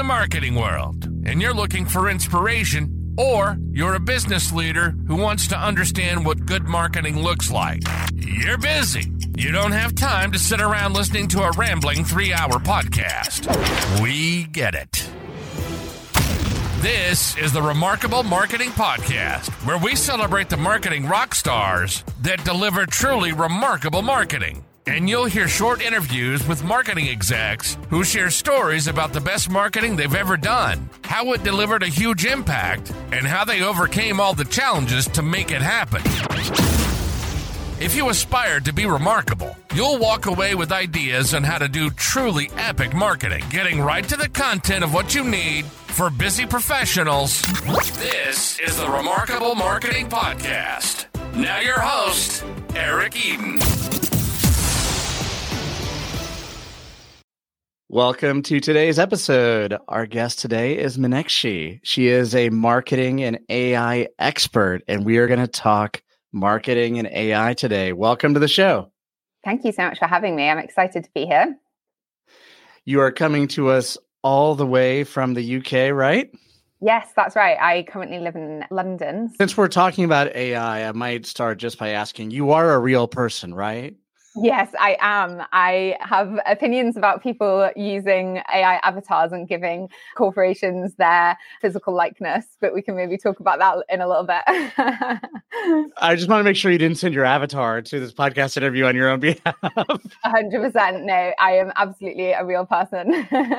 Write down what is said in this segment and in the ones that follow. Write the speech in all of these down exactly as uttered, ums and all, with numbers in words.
the marketing world and you're looking for inspiration, or you're a business leader who wants to understand what good marketing looks like. You're busy. You don't have time to sit around listening to a rambling three-hour podcast. We get it. This is the Remarkable Marketing Podcast, where we celebrate the marketing rock stars that deliver truly remarkable marketing. And you'll hear short interviews with marketing execs who share stories about the best marketing they've ever done, how it delivered a huge impact, and how they overcame all the challenges to make it happen. If you aspire to be remarkable, you'll walk away with ideas on how to do truly epic marketing, getting right to the content of what you need for busy professionals. This is the Remarkable Marketing Podcast. Now your host, Eric Eden. Welcome to today's episode. Our guest today is Meenakshi. She is a marketing and A I expert, and we are going to talk marketing and A I today. Welcome to the show. Thank you so much for having me. I'm excited to be here. You are coming to us all the way from the U K, right? Yes, that's right. I currently live in London. Since we're talking about A I, I might start just by asking, you are a real person, right? Yes, I am. I have opinions about people using A I avatars and giving corporations their physical likeness, but we can maybe talk about that in a little bit. I just want to make sure you didn't send your avatar to this podcast interview on your own behalf. one hundred percent. No, I am absolutely a real person.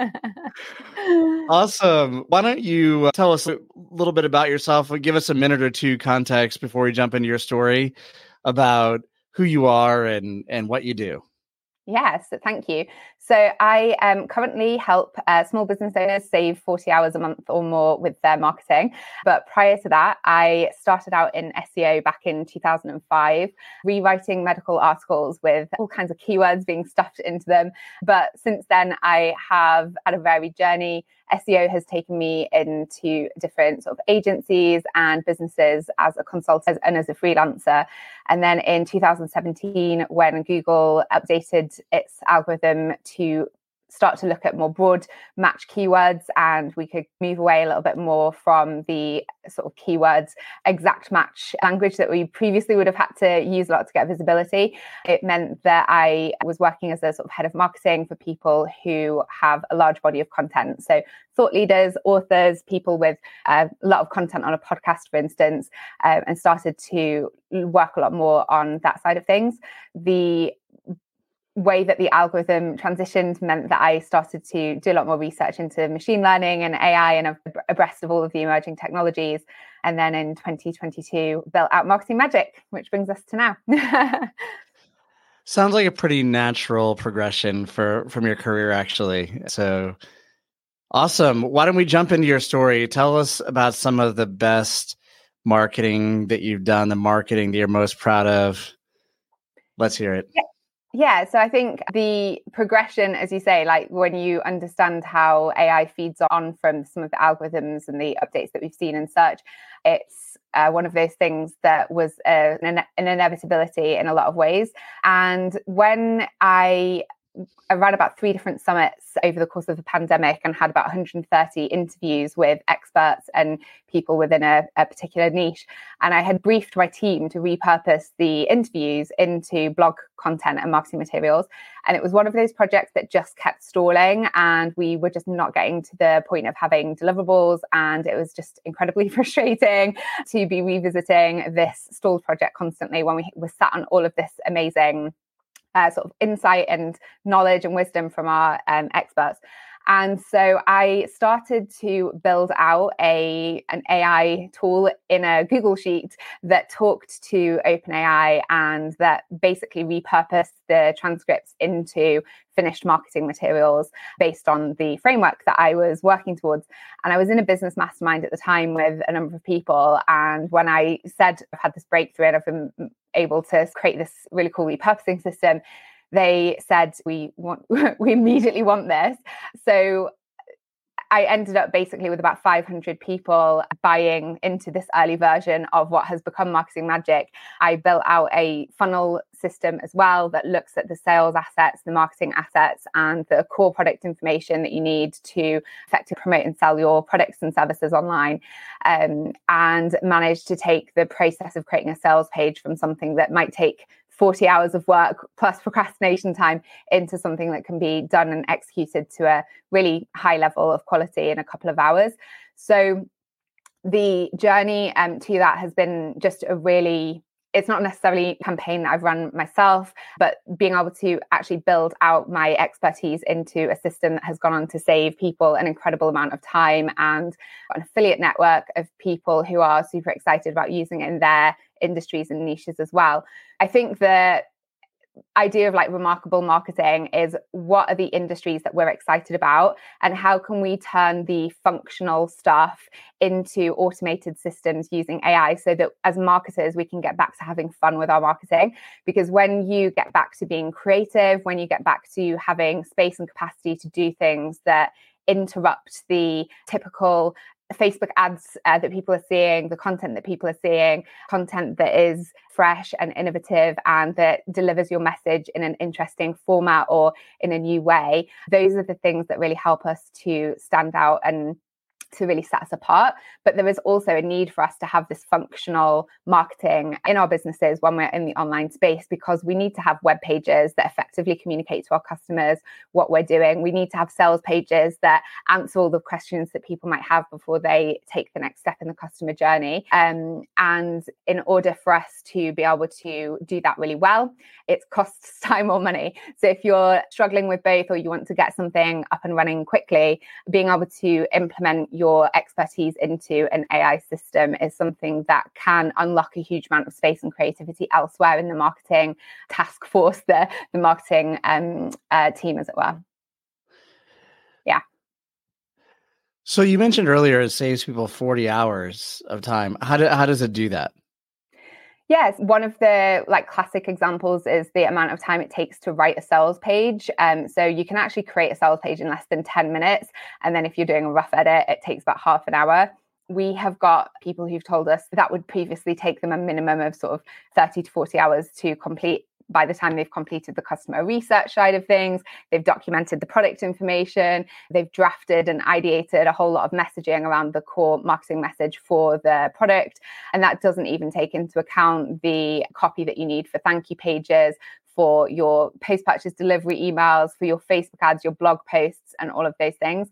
Awesome. Why don't you tell us a little bit about yourself? Give us a minute or two context before we jump into your story about who you are and, and what you do. Yes, thank you. So I um, currently help uh, small business owners save forty hours a month or more with their marketing. But prior to that, I started out in S E O back in two thousand five, rewriting medical articles with all kinds of keywords being stuffed into them. But since then, I have had a varied journey. S E O has taken me into different sort of agencies and businesses as a consultant and as a freelancer. And then in two thousand seventeen, when Google updated its algorithm to start to look at more broad match keywords, and we could move away a little bit more from the sort of keywords exact match language that we previously would have had to use a lot to get visibility. It meant that I was working as a sort of head of marketing for people who have a large body of content. So thought leaders, authors, people with uh, a lot of content on a podcast, for instance, um, and started to work a lot more on that side of things. The way that the algorithm transitioned meant that I started to do a lot more research into machine learning and A I and abreast of all of the emerging technologies. And then in twenty twenty-two, built out Marketing Magic, which brings us to now. Sounds like a pretty natural progression for from your career, actually. So awesome. Why don't we jump into your story? Tell us about some of the best marketing that you've done, the marketing that you're most proud of. Let's hear it. Yeah. Yeah, so I think the progression, as you say, like when you understand how A I feeds on from some of the algorithms and the updates that we've seen in search, it's uh, one of those things that was uh, an, an inevitability in a lot of ways. And when I I ran about three different summits over the course of the pandemic and had about one hundred thirty interviews with experts and people within a, a particular niche. And I had briefed my team to repurpose the interviews into blog content and marketing materials. And it was one of those projects that just kept stalling, and we were just not getting to the point of having deliverables. And it was just incredibly frustrating to be revisiting this stalled project constantly when we were sat on all of this amazing Uh, sort of insight and knowledge and wisdom from our um, experts. And so I started to build out a an A I tool in a Google Sheet that talked to OpenAI and that basically repurposed the transcripts into finished marketing materials based on the framework that I was working towards. And I was in a business mastermind at the time with a number of people. And when I said I've had this breakthrough and I've been able to create this really cool repurposing system, they said, we want, we immediately want this. So I ended up basically with about five hundred people buying into this early version of what has become Marketing Magic. I built out a funnel system as well that looks at the sales assets, the marketing assets, and the core product information that you need to effectively promote and sell your products and services online, um, and managed to take the process of creating a sales page from something that might take forty hours of work plus procrastination time into something that can be done and executed to a really high level of quality in a couple of hours. So the journey um, to that has been just a really, it's not necessarily a campaign that I've run myself, but being able to actually build out my expertise into a system that has gone on to save people an incredible amount of time, and an affiliate network of people who are super excited about using it in their industries and niches as well. I think the idea of like remarkable marketing is, what are the industries that we're excited about, and how can we turn the functional stuff into automated systems using A I, so that as marketers we can get back to having fun with our marketing. Because when you get back to being creative, when you get back to having space and capacity to do things that interrupt the typical Facebook ads uh, that people are seeing, the content that people are seeing, content that is fresh and innovative and that delivers your message in an interesting format or in a new way, those are the things that really help us to stand out and to really set us apart. But there is also a need for us to have this functional marketing in our businesses when we're in the online space, because we need to have web pages that effectively communicate to our customers what we're doing. We need to have sales pages that answer all the questions that people might have before they take the next step in the customer journey. Um, and in order for us to be able to do that really well, it costs time or money. So if you're struggling with both, or you want to get something up and running quickly, being able to implement your your expertise into an A I system is something that can unlock a huge amount of space and creativity elsewhere in the marketing task force, the, the marketing um, uh, team, as it were. Yeah. So you mentioned earlier it saves people forty hours of time. How do, how does it do that? Yes, one of the like classic examples is the amount of time it takes to write a sales page. Um, so you can actually create a sales page in less than ten minutes. And then if you're doing a rough edit, it takes about half an hour. We have got people who've told us that would previously take them a minimum of sort of thirty to forty hours to complete. By the time they've completed the customer research side of things, they've documented the product information, they've drafted and ideated a whole lot of messaging around the core marketing message for the product. And that doesn't even take into account the copy that you need for thank you pages, for your post-purchase delivery emails, for your Facebook ads, your blog posts, and all of those things.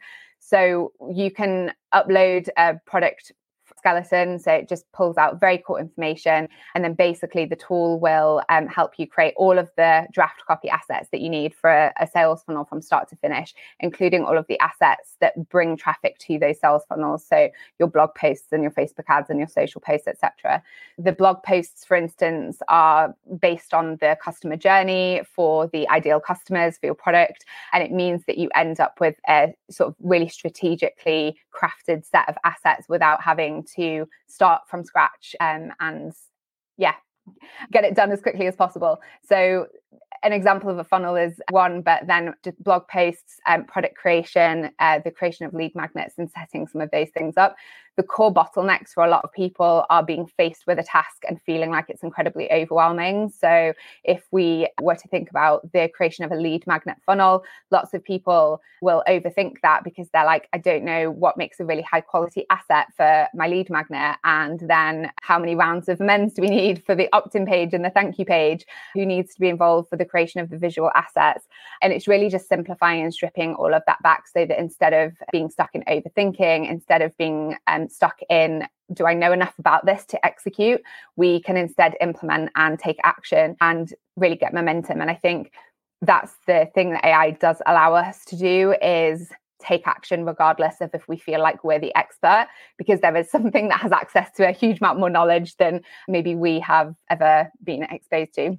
So you can upload a product skeleton, so it just pulls out very core information, and then basically the tool will um, help you create all of the draft copy assets that you need for a, a sales funnel from start to finish, including all of the assets that bring traffic to those sales funnels, so your blog posts and your Facebook ads and your social posts, et cetera. The blog posts, for instance, are based on the customer journey for the ideal customers for your product, and it means that you end up with a sort of really strategically crafted set of assets without having to start from scratch um, and yeah, get it done as quickly as possible. So an example of a funnel is one, but then just blog posts, um, product creation, uh, the creation of lead magnets and setting some of those things up. The core bottlenecks for a lot of people are being faced with a task and feeling like it's incredibly overwhelming. So if we were to think about the creation of a lead magnet funnel, lots of people will overthink that because they're like, I don't know what makes a really high quality asset for my lead magnet. And then how many rounds of amends do we need for the opt-in page and the thank you page? Who needs to be involved for the creation of the visual assets? And it's really just simplifying and stripping all of that back so that instead of being stuck in overthinking, instead of being um, stuck in, do I know enough about this to execute? We can instead implement and take action and really get momentum. And I think that's the thing that A I does allow us to do, is take action regardless of if we feel like we're the expert, because there is something that has access to a huge amount more knowledge than maybe we have ever been exposed to.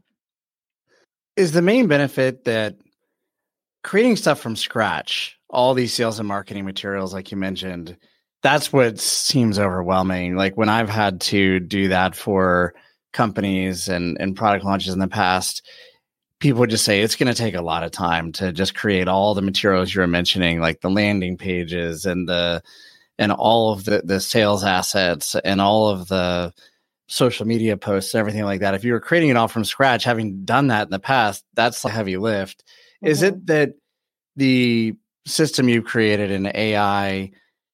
Is the main benefit that creating stuff from scratch, all these sales and marketing materials, like you mentioned, that's what seems overwhelming. Like when I've had to do that for companies and, and product launches in the past, people would just say it's going to take a lot of time to just create all the materials you're mentioning, like the landing pages and the and all of the, the sales assets and all of the social media posts and everything like that. If you were creating it all from scratch, having done that in the past, that's a heavy lift. Mm-hmm. Is it that the system you created in A I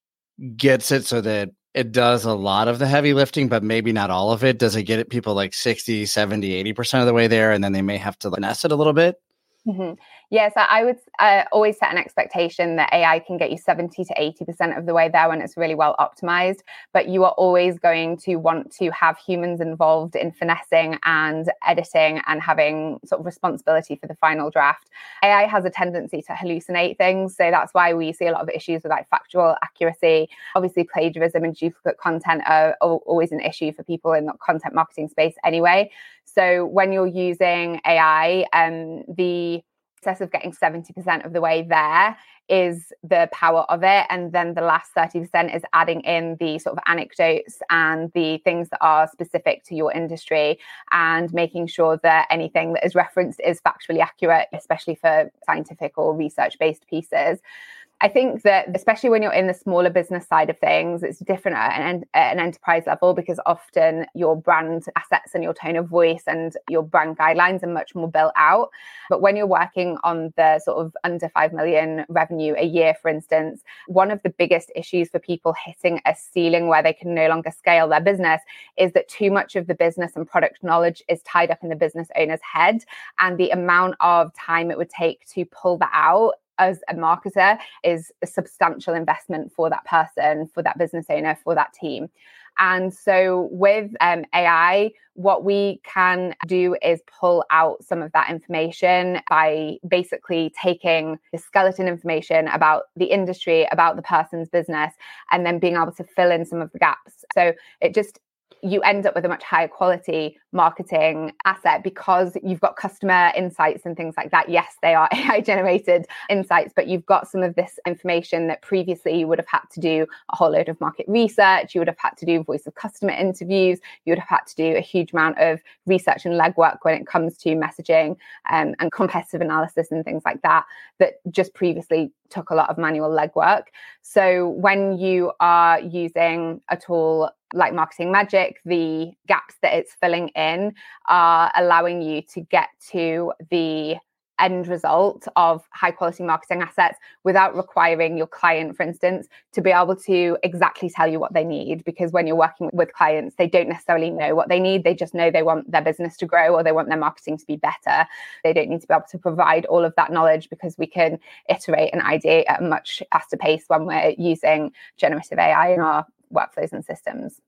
gets it so that it does a lot of the heavy lifting, but maybe not all of it? Does it get it people like sixty, seventy, eighty percent of the way there, and then they may have to finesse it a little bit? Mm-hmm. Yes, I would uh, always set an expectation that A I can get you seventy to eighty percent of the way there when it's really well optimized, but you are always going to want to have humans involved in finessing and editing and having sort of responsibility for the final draft. A I has a tendency to hallucinate things, so that's why we see a lot of issues with like factual accuracy. Obviously, plagiarism and duplicate content are always an issue for people in the content marketing space anyway. So when you're using A I, um, the process of getting seventy percent of the way there is the power of it. And then the last thirty percent is adding in the sort of anecdotes and the things that are specific to your industry and making sure that anything that is referenced is factually accurate, especially for scientific or research-based pieces. I think that especially when you're in the smaller business side of things, it's different at an, at an enterprise level because often your brand assets and your tone of voice and your brand guidelines are much more built out. But when you're working on the sort of under five million revenue a year, for instance, one of the biggest issues for people hitting a ceiling where they can no longer scale their business is that too much of the business and product knowledge is tied up in the business owner's head. And the amount of time it would take to pull that out as a marketer is a substantial investment for that person, for that business owner, for that team. And so with um, A I, what we can do is pull out some of that information by basically taking the skeleton information about the industry, about the person's business, and then being able to fill in some of the gaps. So it just you end up with a much higher quality marketing asset because you've got customer insights and things like that. Yes, they are A I generated insights, but you've got some of this information that previously you would have had to do a whole load of market research. You would have had to do voice of customer interviews. You would have had to do a huge amount of research and legwork when it comes to messaging um, and competitive analysis and things like that, that just previously took a lot of manual legwork. So when you are using a tool like Marketing Magic, the gaps that it's filling in are allowing you to get to the end result of high quality marketing assets without requiring your client, for instance, to be able to exactly tell you what they need. Because when you're working with clients, they don't necessarily know what they need. They just know they want their business to grow or they want their marketing to be better. They don't need to be able to provide all of that knowledge because we can iterate and ideate at a much faster pace when we're using generative A I in our workflows and systems.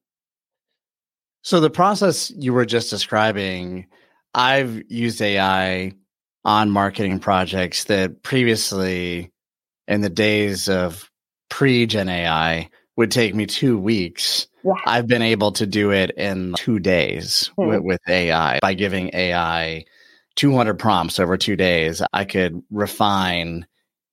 So the process you were just describing, I've used A I on marketing projects that previously, in the days of pre-Gen A I, would take me two weeks. Yeah. I've been able to do it in two days mm. with, with A I. By giving A I two hundred prompts over two days, I could refine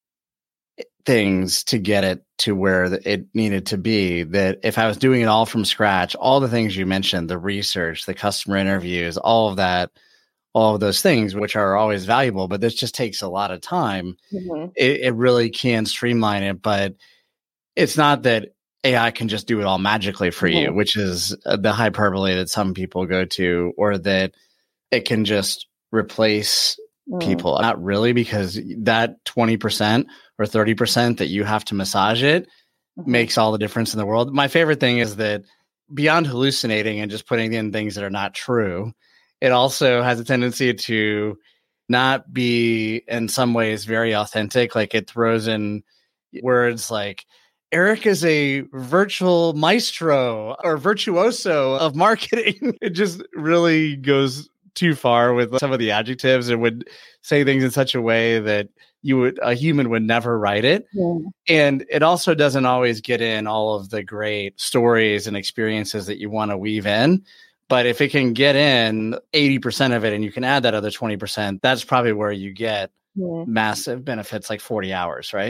things to get it to where it needed to be. That if I was doing it all from scratch, all the things you mentioned, the research, the customer interviews, all of that, all of those things, which are always valuable, but this just takes a lot of time. Mm-hmm. It, it really can streamline it, but it's not that A I can just do it all magically for mm-hmm. you, which is the hyperbole that some people go to, or that it can just replace mm. people. Not really, because that twenty percent or thirty percent that you have to massage it mm-hmm. makes all the difference in the world. My favorite thing is that beyond hallucinating and just putting in things that are not true, it also has a tendency to not be in some ways very authentic. Like it throws in words like, Eric is a virtual maestro or virtuoso of marketing. It just really goes too far with some of the adjectives and would say things in such a way that you would a human would never write it. Yeah. And it also doesn't always get in all of the great stories and experiences that you want to weave in. But if it can get in eighty percent of it and you can add that other twenty percent, that's probably where you get yeah. massive benefits, like forty hours, right?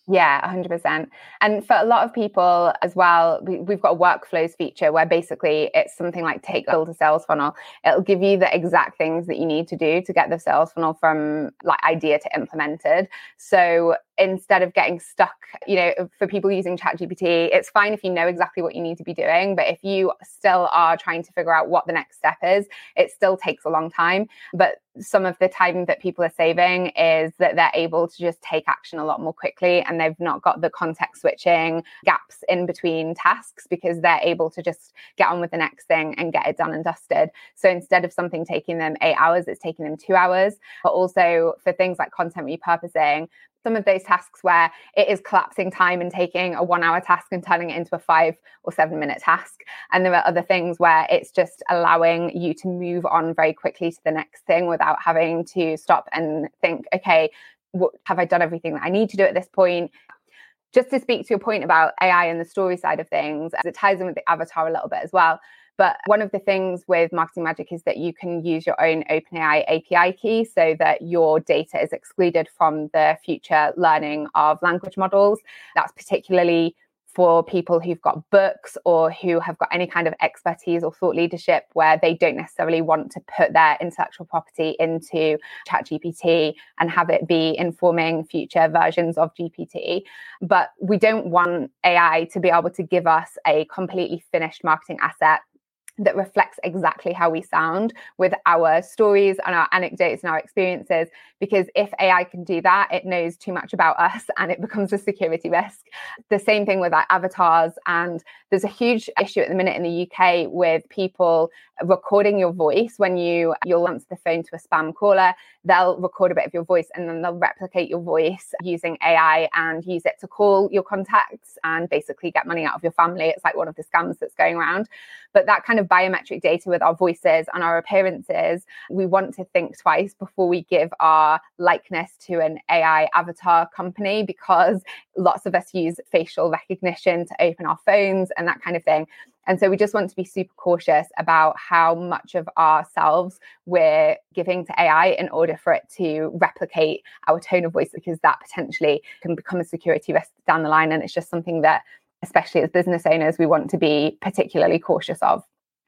Yeah, one hundred percent. And for a lot of people as well, we, we've got a workflows feature where basically it's something like take build a sales funnel. It'll give you the exact things that you need to do to get the sales funnel from like idea to implemented. So instead of getting stuck, you know, for people using ChatGPT, it's fine if you know exactly what you need to be doing. But if you still are trying to figure out what the next step is, it still takes a long time. But some of the time that people are saving is that they're able to just take action a lot more quickly, and they've not got the context switching gaps in between tasks because they're able to just get on with the next thing and get it done and dusted. So instead of something taking them eight hours, it's taking them two hours. But also for things like content repurposing, some of those tasks where it is collapsing time and taking a one hour task and turning it into a five or seven minute task. And there are other things where it's just allowing you to move on very quickly to the next thing without having to stop and think, okay, what, have I done everything that I need to do at this point? Just to speak to your point about A I and the story side of things, as it ties in with the avatar a little bit as well. But one of the things with Marketing Magic is that you can use your own OpenAI A P I key so that your data is excluded from the future learning of language models. That's particularly for people who've got books or who have got any kind of expertise or thought leadership where they don't necessarily want to put their intellectual property into ChatGPT and have it be informing future versions of G P T. But we don't want A I to be able to give us a completely finished marketing asset that reflects exactly how we sound with our stories and our anecdotes and our experiences. Because if A I can do that, it knows too much about us and it becomes a security risk. The same thing with our avatars. And there's a huge issue at the minute in the U K with people recording your voice when you, you'll answer the phone to a spam caller. They'll record a bit of your voice and then they'll replicate your voice using A I and use it to call your contacts and basically get money out of your family. It's like one of the scams that's going around. But that kind of biometric data with our voices and our appearances, we want to think twice before we give our likeness to an A I avatar company, because lots of us use facial recognition to open our phones and that kind of thing. And so we just want to be super cautious about how much of ourselves we're giving to A I in order for it to replicate our tone of voice, because that potentially can become a security risk down the line. And it's just something that, especially as business owners, we want to be particularly cautious of.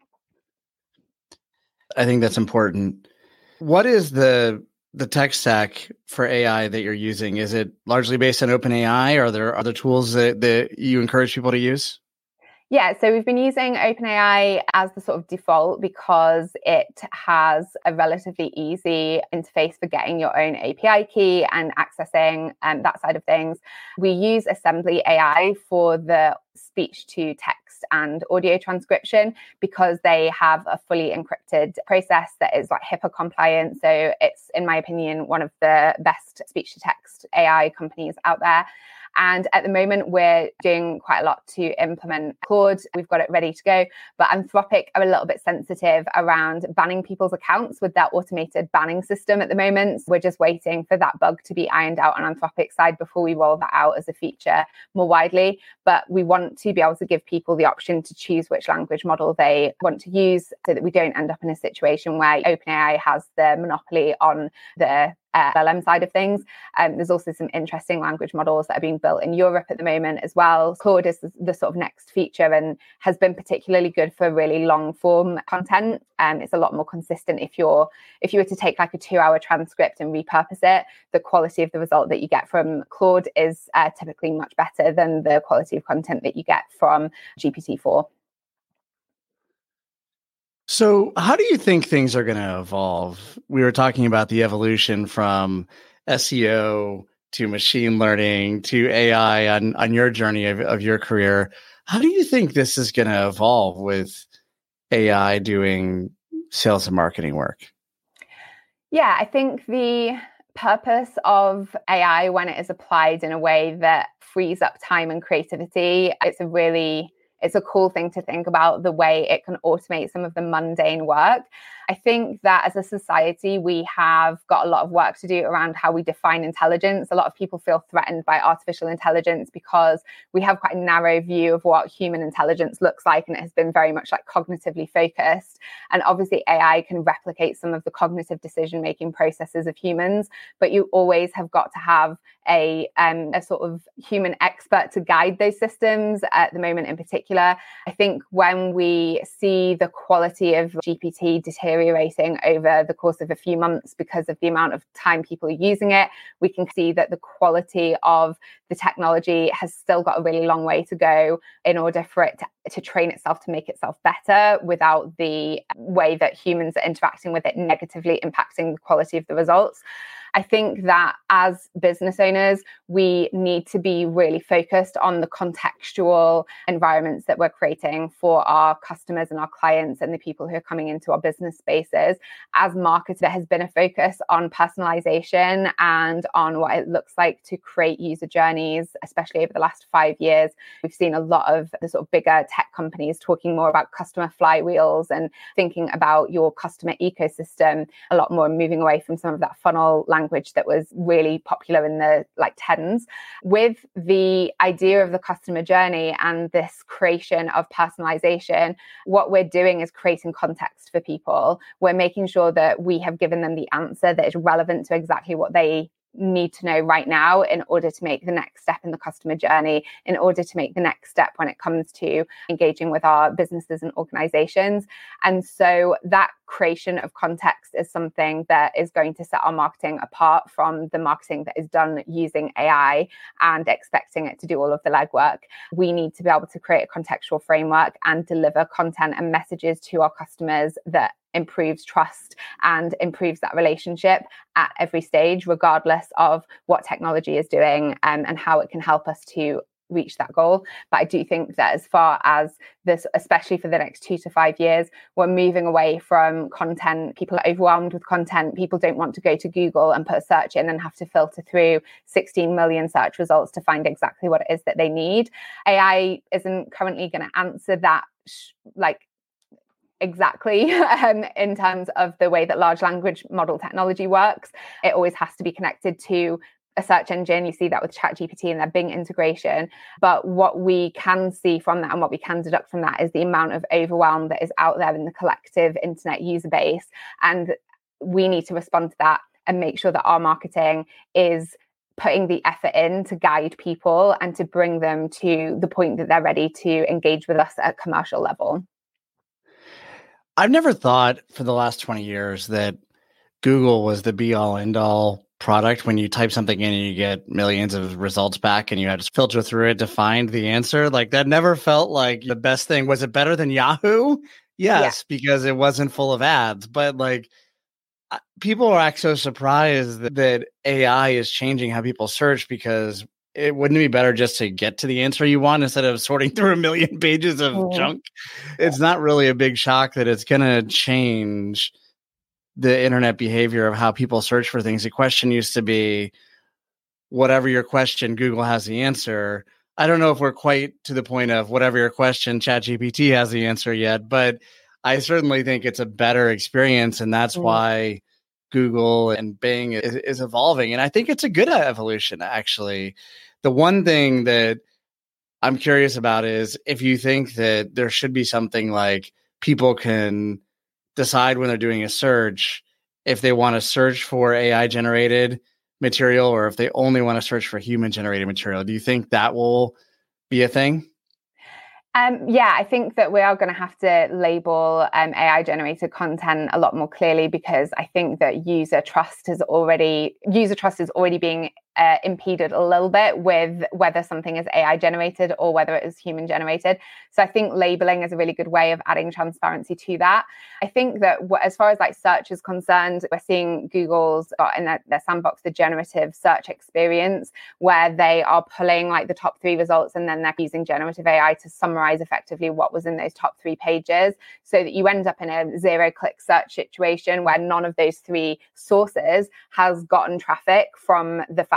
I think that's important. What is the the tech stack for A I that you're using? Is it largely based on OpenAI, or are there other tools that, that you encourage people to use? Yeah, so we've been using OpenAI as the sort of default because it has a relatively easy interface for getting your own A P I key and accessing um, that side of things. We use Assembly A I for the speech to text and audio transcription because they have a fully encrypted process that is like HIPAA compliant. So it's, in my opinion, one of the best speech to text A I companies out there. And at the moment, we're doing quite a lot to implement Claude. We've got it ready to go. But Anthropic are a little bit sensitive around banning people's accounts with their automated banning system at the moment. We're just waiting for that bug to be ironed out on Anthropic's side before we roll that out as a feature more widely. But we want to be able to give people the option to choose which language model they want to use so that we don't end up in a situation where OpenAI has the monopoly on the Uh, L L M side of things. Um, there's also some interesting language models that are being built in Europe at the moment as well. Claude is the, the sort of next feature and has been particularly good for really long form content. Um, it's a lot more consistent. If you're if you were to take like a two hour transcript and repurpose it, the quality of the result that you get from Claude is uh, typically much better than the quality of content that you get from G P T four. So how do you think things are going to evolve? We were talking about the evolution from S E O to machine learning to A I on, on your journey of, of your career. How do you think this is going to evolve with A I doing sales and marketing work? Yeah, I think the purpose of A I, when it is applied in a way that frees up time and creativity, it's a really it's a cool thing to think about the way it can automate some of the mundane work. I think that as a society, we have got a lot of work to do around how we define intelligence. A lot of people feel threatened by artificial intelligence because we have quite a narrow view of what human intelligence looks like, and it has been very much like cognitively focused. And obviously A I can replicate some of the cognitive decision-making processes of humans, but you always have got to have a, um, a sort of human expert to guide those systems at the moment in particular. I think when we see the quality of G P T deteriorating over the course of a few months because of the amount of time people are using it, we can see that the quality of the technology has still got a really long way to go in order for it to, to train itself to make itself better without the way that humans are interacting with it negatively impacting the quality of the results. I think that as business owners, we need to be really focused on the contextual environments that we're creating for our customers and our clients and the people who are coming into our business spaces. As marketers, there has been a focus on personalization and on what it looks like to create user journeys, especially over the last five years. We've seen a lot of the sort of bigger tech companies talking more about customer flywheels and thinking about your customer ecosystem a lot more, moving away from some of that funnel language language that was really popular in the like tens. With the idea of the customer journey and this creation of personalization, what we're doing is creating context for people. We're making sure that we have given them the answer that is relevant to exactly what they need to know right now in order to make the next step in the customer journey, in order to make the next step when it comes to engaging with our businesses and organizations. And so that creation of context is something that is going to set our marketing apart from the marketing that is done using A I and expecting it to do all of the legwork. We need to be able to create a contextual framework and deliver content and messages to our customers that improves trust and improves that relationship at every stage, regardless of what technology is doing um, and how it can help us to reach that goal. But I do think that as far as this, especially for the next two to five years, we're moving away from content. People are overwhelmed with content. People don't want to go to Google and put a search in and have to filter through sixteen million search results to find exactly what it is that they need. A I isn't currently going to answer that sh- like exactly um, in terms of the way that large language model technology works. It always has to be connected to a search engine. You see that with ChatGPT and their Bing integration. But what we can see from that and what we can deduct from that is the amount of overwhelm that is out there in the collective internet user base. And we need to respond to that and make sure that our marketing is putting the effort in to guide people and to bring them to the point that they're ready to engage with us at a commercial level. I've never thought for the last twenty years that Google was the be all end all product. When you type something in and you get millions of results back and you had to filter through it to find the answer. Like that never felt like the best thing. Was it better than Yahoo? Yes, yeah. Because it wasn't full of ads. But like people are actually so surprised that, that A I is changing how people search, because it wouldn't be better just to get to the answer you want instead of sorting through a million pages of mm. junk. It's not really a big shock that it's going to change the internet behavior of how people search for things. The question used to be, whatever your question, Google has the answer. I don't know if we're quite to the point of whatever your question, ChatGPT has the answer yet, but I certainly think it's a better experience. And that's mm. why Google and Bing is, is evolving. And I think it's a good evolution, actually. The one thing that I'm curious about is if you think that there should be something like people can decide when they're doing a search if they want to search for A I generated material or if they only want to search for human generated material. Do you think that will be a thing? Um, yeah, I think that we are going to have to label um, A I-generated content a lot more clearly, because I think that user trust is already user trust is already being uh, impeded a little bit with whether something is A I-generated or whether it is human-generated. So I think labeling is a really good way of adding transparency to that. I think that w- as far as like search is concerned, we're seeing Google's uh, in their, their sandbox, the generative search experience, where they are pulling like the top three results and then they're using generative A I to summarize effectively what was in those top three pages, so that you end up in a zero click search situation where none of those three sources has gotten traffic from the fact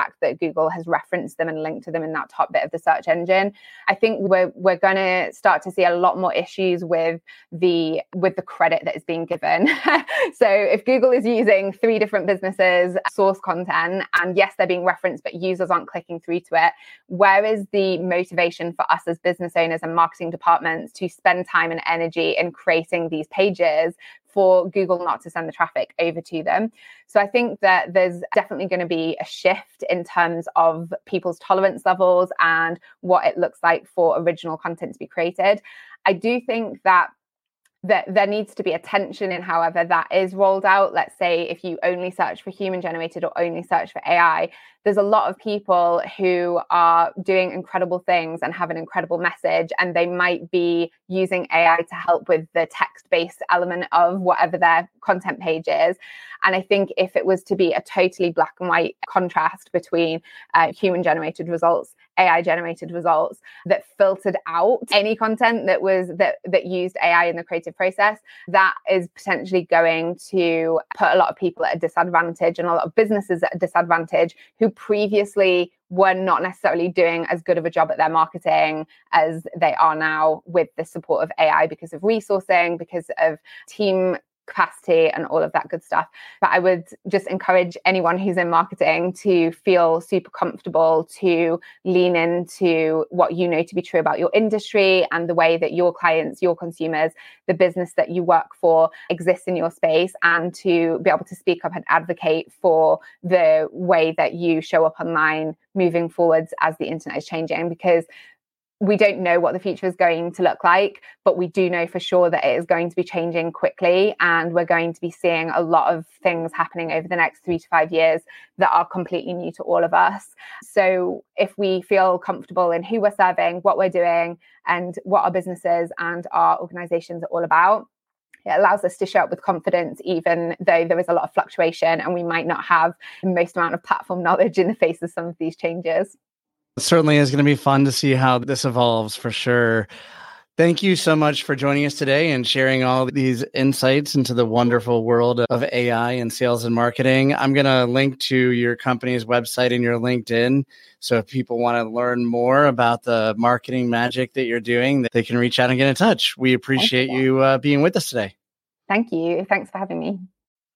fact that Google has referenced them and linked to them in that top bit of the search engine. I think we're we're going to start to see a lot more issues with the with the credit that is being given. So if Google is using three different businesses source content, and yes, they're being referenced, but users aren't clicking through to it, where is the motivation for us as business owners and marketing departments to spend time and energy in creating these pages for Google not to send the traffic over to them? So I think that there's definitely going to be a shift in terms of people's tolerance levels and what it looks like for original content to be created. I do think that that there needs to be a tension in however that is rolled out. Let's say if you only search for human generated or only search for A I, there's a lot of people who are doing incredible things and have an incredible message, and they might be using A I to help with the text-based element of whatever their content page is. And I think if it was to be a totally black and white contrast between uh, human generated results, A I generated results, that filtered out any content that was that that used A I in the creative process, that is potentially going to put a lot of people at a disadvantage and a lot of businesses at a disadvantage who previously were not necessarily doing as good of a job at their marketing as they are now with the support of A I because of resourcing, because of team capacity and all of that good stuff. But I would just encourage anyone who's in marketing to feel super comfortable to lean into what you know to be true about your industry and the way that your clients, your consumers, the business that you work for exists in your space, and to be able to speak up and advocate for the way that you show up online moving forwards as the internet is changing. Because we don't know what the future is going to look like, but we do know for sure that it is going to be changing quickly, and we're going to be seeing a lot of things happening over the next three to five years that are completely new to all of us. So if we feel comfortable in who we're serving, what we're doing, and what our businesses and our organizations are all about, it allows us to show up with confidence, even though there is a lot of fluctuation and we might not have the most amount of platform knowledge in the face of some of these changes. It certainly is going to be fun to see how this evolves for sure. Thank you so much for joining us today and sharing all these insights into the wonderful world of A I and sales and marketing. I'm going to link to your company's website and your LinkedIn. So if people want to learn more about the marketing magic that you're doing, they can reach out and get in touch. We appreciate you, you uh, being with us today. Thank you. Thanks for having me.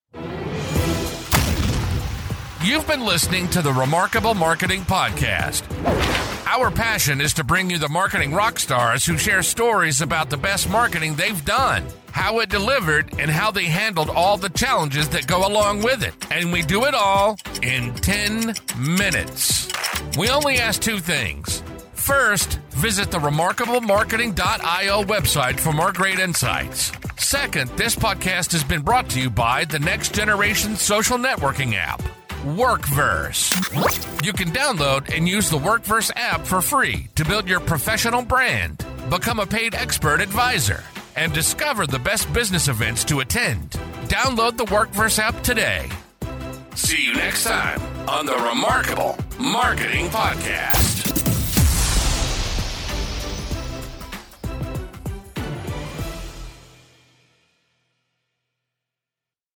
You've been listening to the Remarkable Marketing Podcast. Our passion is to bring you the marketing rock stars who share stories about the best marketing they've done, how it delivered, and how they handled all the challenges that go along with it. And we do it all in ten minutes. We only ask two things. First, visit the remarkable marketing dot io website for more great insights. Second, this podcast has been brought to you by the next generation social networking app, Workverse. You can download and use the Workverse app for free to build your professional brand, become a paid expert advisor, and discover the best business events to attend. Download the Workverse app today. See you next time on the Remarkable Marketing Podcast.